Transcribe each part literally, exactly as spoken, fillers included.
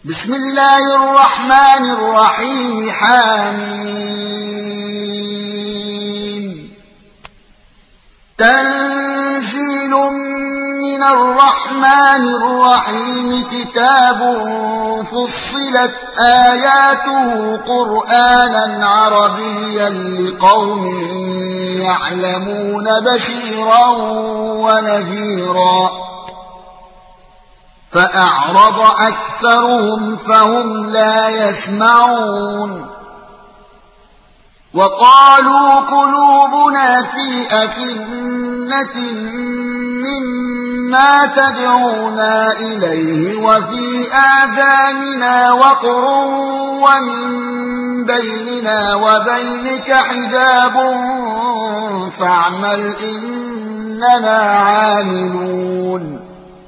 بسم الله الرحمن الرحيم حميم تنزيل من الرحمن الرحيم كتاب فصلت آياته قرآنا عربيا لقوم يعلمون بشيرا ونذيرا فأعرض أكثرهم فهم لا يسمعون وقالوا قلوبنا في أكنة مما تدعونا إليه وفي آذاننا وقر ومن بيننا وبينك حجاب فاعمل إننا عاملون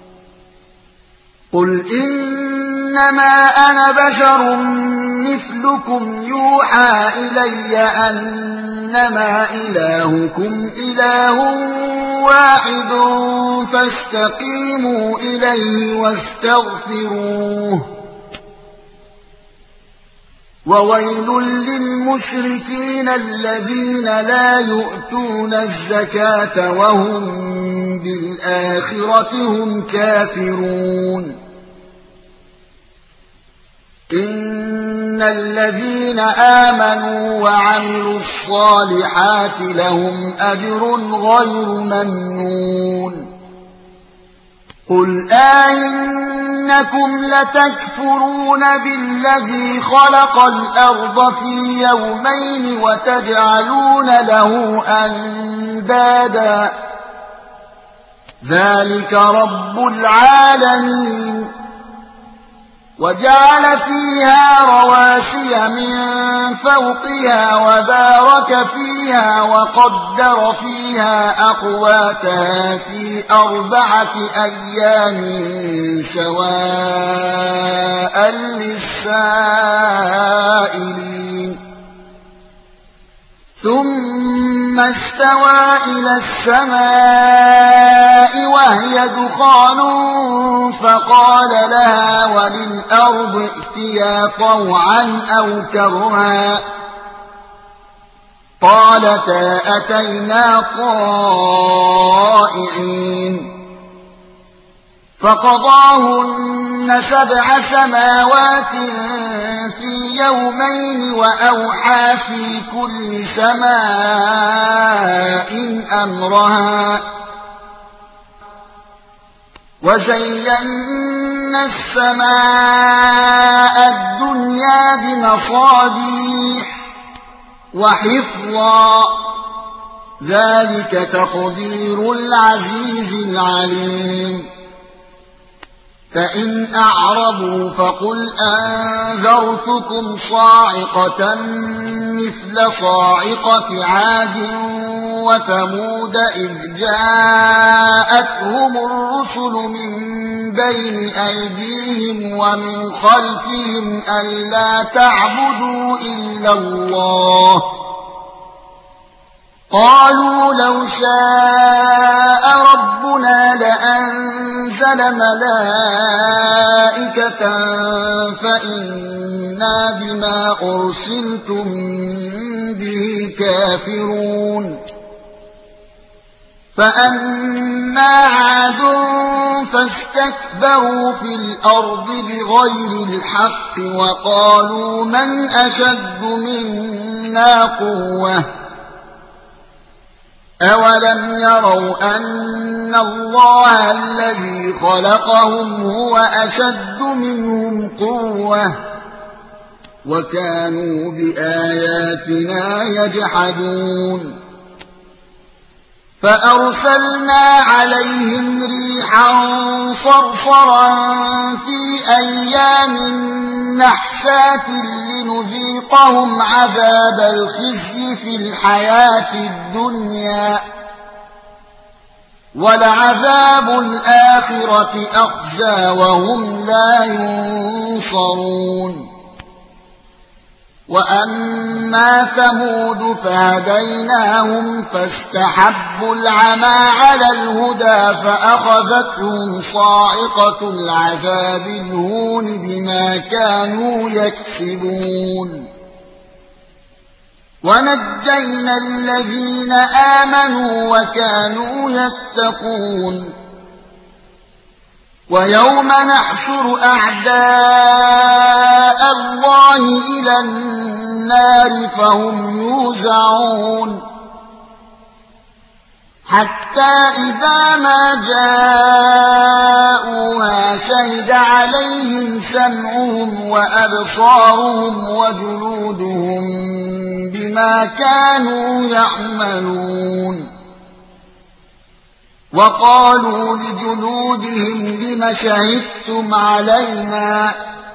قل إنما أنا بشر مثلكم يوحى إلي أنما إلهكم إله واحد فاستقيموا إليه واستغفروه وويل للمشركين الذين لا يؤتون الزكاة وهم بالآخرة هم كافرون إن الذين آمنوا وعملوا الصالحات لهم أجر غير ممنون قل آئنكم لتكفرون بالذي خلق الأرض في يومين وتجعلون له أندادا ذلك رب العالمين وجعل فيها رواسي من فوقها وبارك فيها وقدر فيها أقواتها في أربعة أيام سواء للسائلين ثم استوى إلى السماء وهي دخان فقال لها وللأرض ائتيا طوعا أو كرها قالتا أتينا طائعين فقضاهن سبع سماوات في يومين وأوحى في كل سماء أمرها وزينا السماء الدنيا بمصابيح وحفظا ذلك تقدير العزيز العليم فإن أعرضوا فقل أنذرتكم صاعقة مثل صاعقة عاد وثمود إذ جاءتهم الرسل من بين أيديهم ومن خلفهم ألا تعبدوا إلا الله قالوا لو شاء ربنا لأنزل ملائكة فإنا بما أرسلتم به كافرون فأما عاد فاستكبروا في الأرض بغير الحق وقالوا من أشد منا قوة أولم يروا أن الله الذي خلقهم هو أشد منهم قوة وكانوا بآياتنا يجحدون فأرسلنا عليهم ريحا صرصرا في أيام نحسات لنذيقهم عذاب الخزي في الحياة الدنيا ولعذاب الآخرة أخزى وهم لا ينصرون وأما ثمود فهديناهم فاستحبوا العمى على الهدى فأخذتهم صاعقة العذاب الهون بما كانوا يكسبون ونجينا الذين آمنوا وكانوا يتقون ويوم نحشر أعداء الله إلى النار فهم يوزعون حتى إذا ما جاءوها شهد عليهم سمعهم وأبصارهم وجلودهم بما كانوا يعملون وقالوا لجلودهم لم شهدتم علينا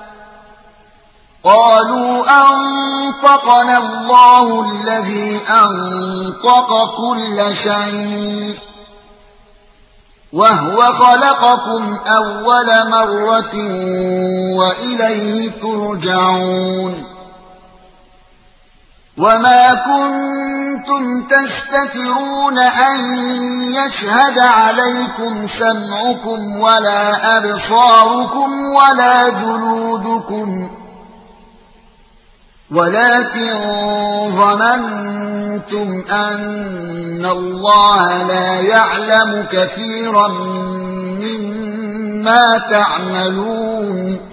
قالوا أنطقنا الله الذي أنطق كل شيء وهو خلقكم أول مرة وإليه ترجعون وما كنتم تستترون أن يشهد عليكم سمعكم ولا أبصاركم ولا جلودكم ولكن ظننتم أن الله لا يعلم كثيرا مما تعملون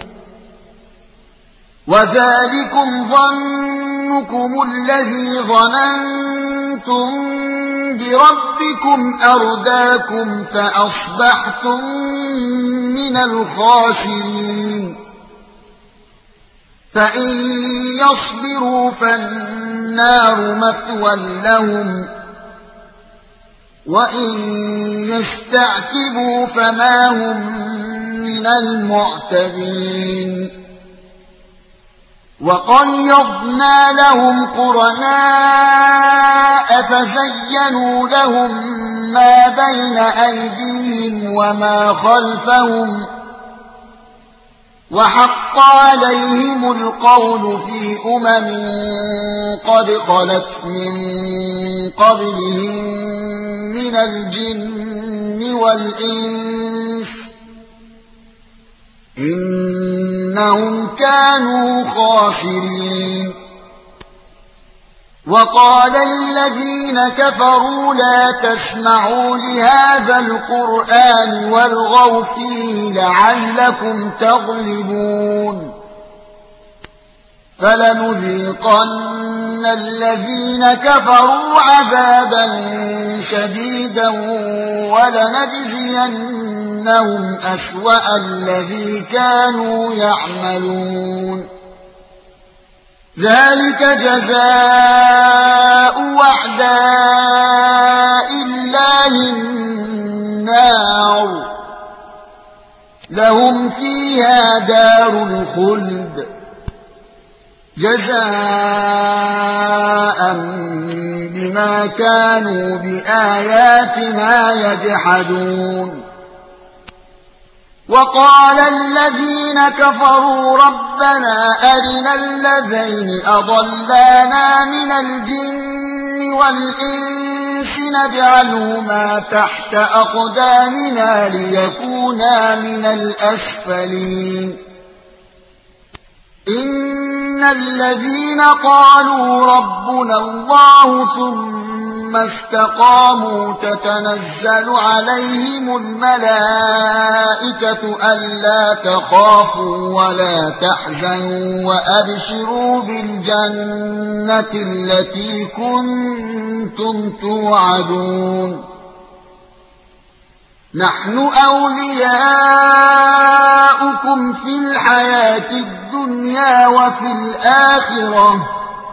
وذلكم ظنكم الذي ظننتم بربكم أرداكم فأصبحتم من الخاسرين فإن يصبروا فالنار مثوى لهم وإن يستعتبوا فما هم من المعتدين وقيضنا لهم قرناء فزينوا لهم ما بين أيديهم وما خلفهم وحق عليهم القول في أمم قد خلت من قبلهم من الجن والإنس إنهم كانوا خاسرين وقال الذين كفروا لا تسمعوا لهذا القرآن والغوا فيه لعلكم تغلبون فلنذيقن الذين كفروا عذابا شديدا ولنجزينهم أسوأ الذي كانوا يعملون ذلك جزاء أعداء الله النار لهم فيها دار الخلد جزاء بما كانوا بآياتنا يجحدون وقال الذين كفروا ربنا أرنا الذين أضلانا من الجن والإنس نجعلهما تحت أقدامنا ليكونا من الأسفلين إن الذين قالوا ربنا الله ثم استقاموا تتنزل عليهم الملائكة ألا تخافوا ولا تحزنوا وأبشروا بالجنة التي كنتم توعدون نحن أولياؤكم في الحياة الدنيا وفي الآخرة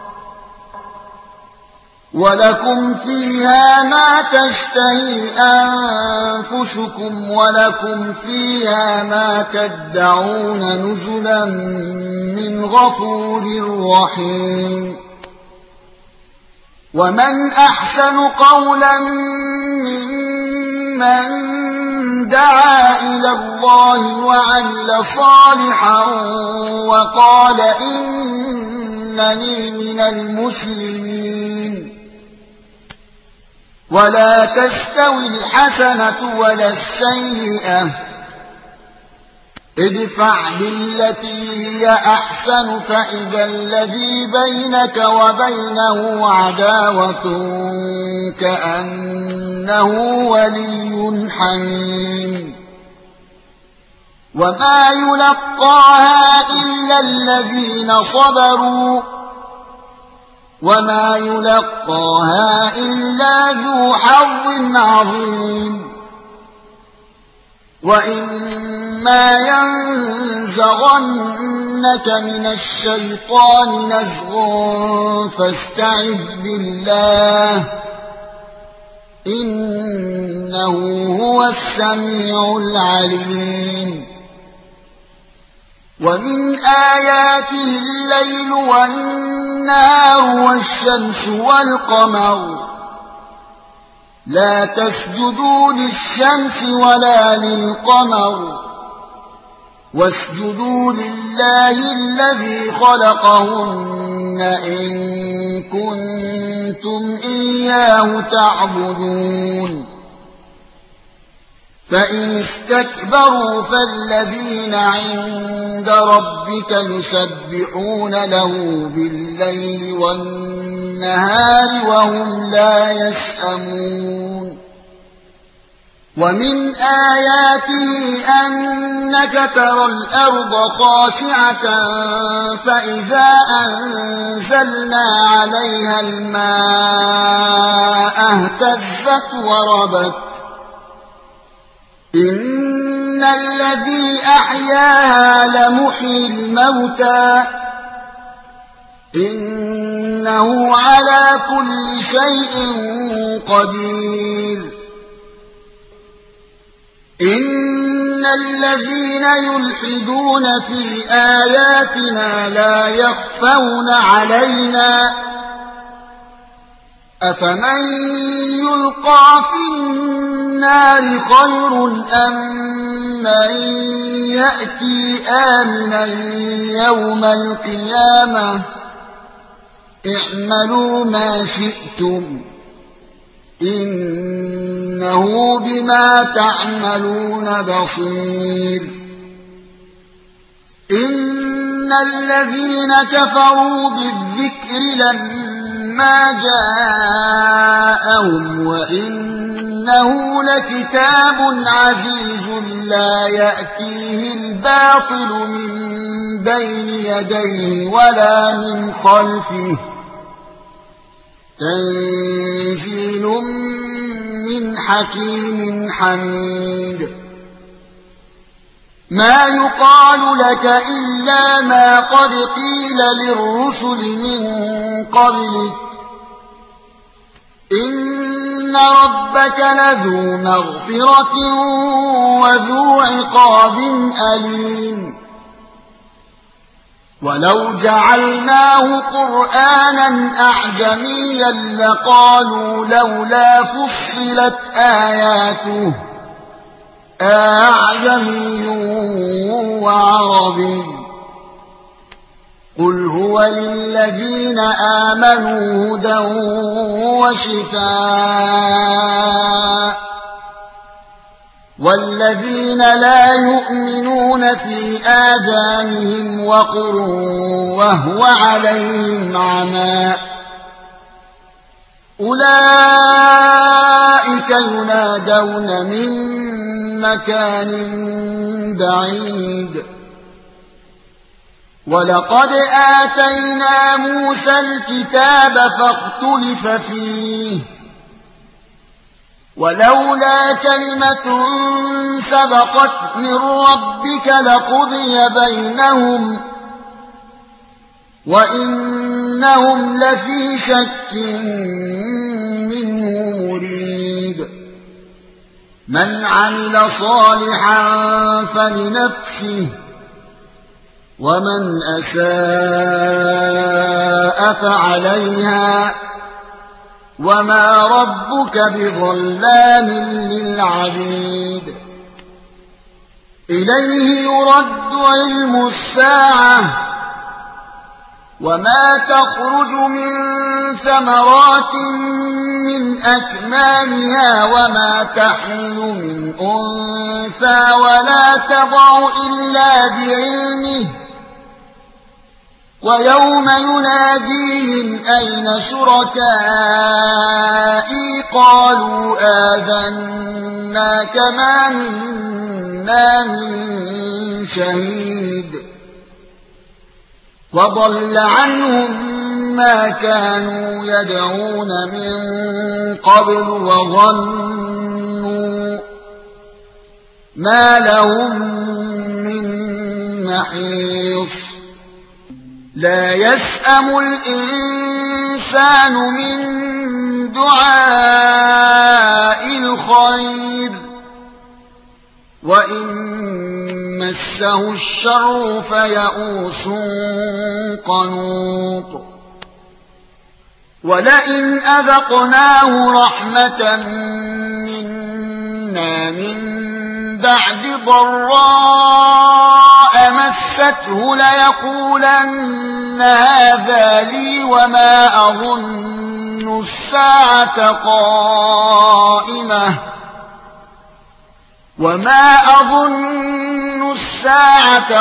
ولكم فيها ما تشتهي أنفسكم ولكم فيها ما تدعون نزلا من غفور رحيم ومن أحسن قولا ممن دعا إلى الله وعمل صالحا وقال إنني إنني من المسلمين ولا تستوي الحسنة ولا السيئة ادفع بالتي هي أحسن فإذا الذي بينك وبينه عداوة كأنه ولي حميم وما يلقاها إلا الذين صبروا وما يلقاها إلا ذو حظ عظيم وإما ينزغنك من الشيطان نزغ فاستعذ بالله إنه هو السميع العليم ومن آياته الليل والنهار والشمس والقمر لا تسجدوا للشمس ولا للقمر واسجدوا لله الذي خلقهن إن كنتم إياه تعبدون فإن استكبروا فالذين عند ربك يسبحون له بالليل والنهار وهم لا يسأمون ومن آياته أنك ترى الأرض خاشعة فإذا أنزلنا عليها الماء اهتزت وربت إن الذي أحياها لمحيي الموتى إنه على كل شيء قدير إن الذين يلحدون في آياتنا لا يخفون علينا أفمن يلقى في النار خير أم من يأتي آمنا يوم القيامة اعملوا ما شئتم إنه بما تعملون بصير إن الذين كفروا بالذكر لما جاءهم وإنه لكتاب عزيز لا يأتيه الباطل من بين يديه ولا من خلفه تنزيل من حكيم حميد ما يقال لك إلا ما قد قيل للرسل من قبلك إن ربك لذو مغفرة وذو عقاب أليم ولو جعلناه قرآنا أعجميا لقالوا لولا فصلت آياته أعجمي وعربي قل هو للذين آمنوا هدى وشفاء والذين لا يؤمنون في آذانهم وقر وهو عليهم عمى أولئك ينادون من مكان بعيد ولقد آتينا موسى الكتاب فاختلف فيه ولولا كلمة سبقت من ربك لقضي بينهم وإنهم لفي شك منه مريب من عمل صالحا فلنفسه ومن أساء فعليها وما ربك بظلام للعبيد إليه يرد علم الساعة وما تخرج من ثمرات من أكمامها وما تحمل من أنثى ولا تضع إلا بعلمه ويوم يناديهم أين شركائي قالوا آذناك ما منا من شهيد وضل عنهم ما كانوا يدعون من قبل وظنوا ما لهم من محيص لا يسأم الإنسان من دعاء الخير وإن مسه الشر فيئوس قنوط ولئن أذقناه رحمة منا من بعد ضراء مسته ليقولن هذا لي وما أظن الساعة قائمة وما أظن الساعة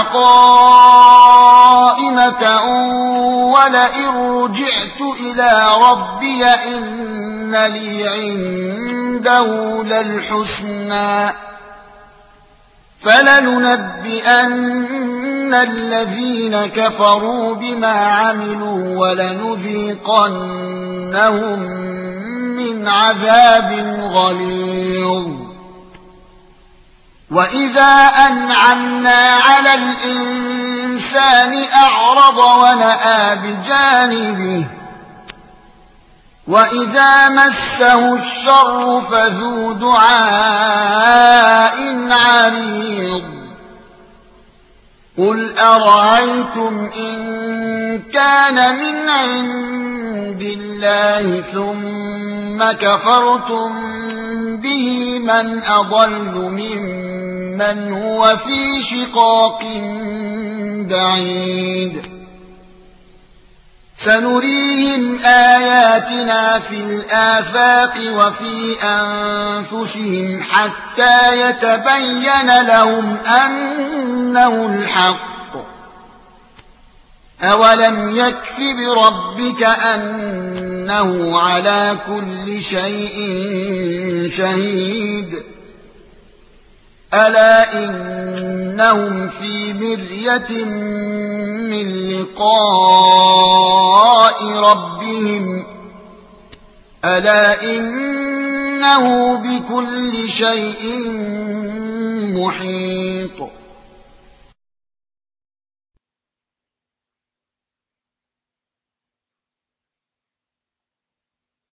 قائمة ولئن رجعت إلى ربي إن لي عنده للحسنى فلننبئن الذين كفروا بما عملوا ولنذيقنهم من عذاب غليظ وإذا أنعمنا على الإنسان أعرض ونأى بجانبه وإذا مسه الشر فذو دعاء عريض قل أرأيتم إن كان من عند الله ثم كفرتم به من أضل ممن هو في شقاق بعيد سنريهم آياتنا في الآفاق وفي أنفسهم حتى يتبين لهم أنه الحق أولم يكف بربك أنه على كل شيء شهيد ألا إنهم في مرية من لقاء ربهم ألا إنه بكل شيء محيط